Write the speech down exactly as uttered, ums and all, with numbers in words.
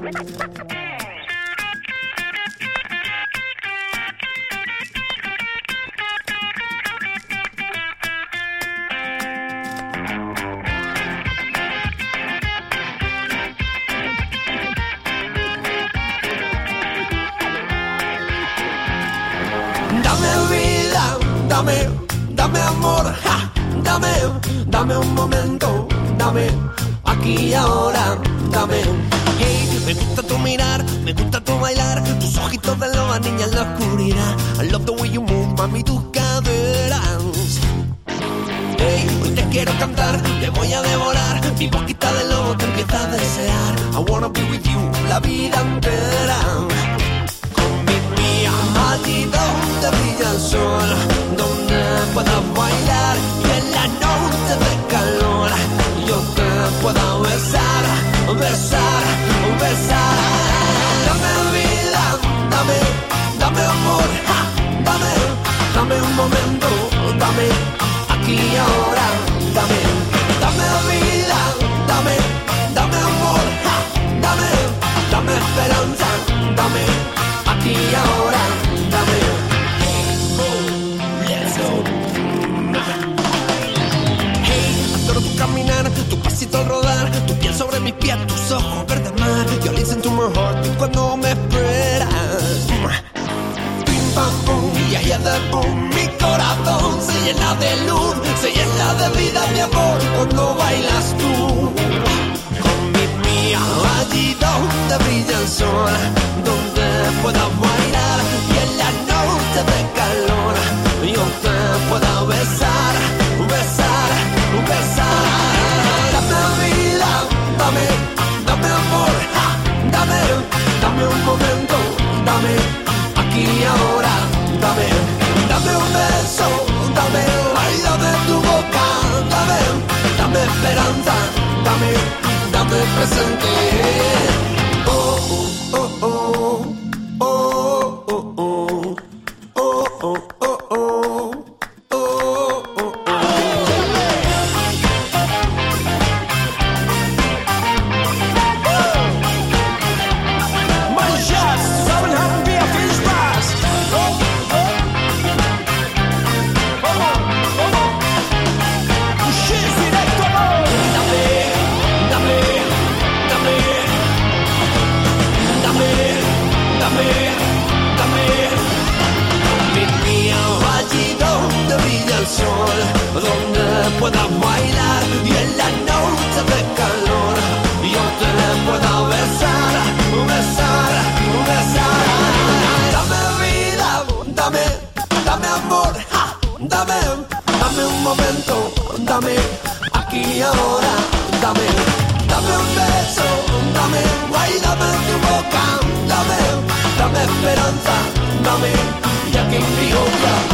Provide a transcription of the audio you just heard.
Dame, dame amor, ja, dame, dame un momento, dame, aquí y ahora, dame. Hey, me gusta tu mirar, me gusta tu bailar, tus ojitos de loba, niña en la oscuridad. I love the way you move, mami, tus caderas. Hey, hoy te quiero cantar, te voy a devorar, mi boquita de lobo te empieza a desear. I wanna be with you, la vida entera. Allí donde brilla el sol, donde puedas bailar y en la noche de calor yo te pueda besar, besar, besar. Dame vida, dame, dame amor, ja, dame, dame un momento, dame, aquí y ahora, dame, dame vida, dame, dame amor, ja, dame, dame esperanza, dame, aquí y ahora. Caminar, tu pasito al rodar, tu piel sobre mis pies, tus ojos verde mar. Yo listen to my heart cuando me esperas. Pim pam pum y allá de boom, mi corazón se llena de luz, se llena de vida, mi amor, cuando bailas tú. Con mi mía, allí donde brilla el sol, donde puedas bailar y en la noche de calor yo te pueda besar, besar, besar. Dame vida, dame, dame amor, ja, dame, dame un momento, dame, aquí y ahora, dame, dame un beso, dame, ay, dame tu boca, dame, dame esperanza, dame, dame presente. Oh, oh, oh, oh, oh, oh, oh, oh, oh, oh, oh. Donde puedas bailar y en la noche de calor yo te pueda besar, besar, besar. Dame vida, dame, dame amor, ja, dame, dame un momento, dame, aquí y ahora, dame, dame un beso, dame, ay, dame tu boca, dame, dame esperanza, dame, ya que en mi boca.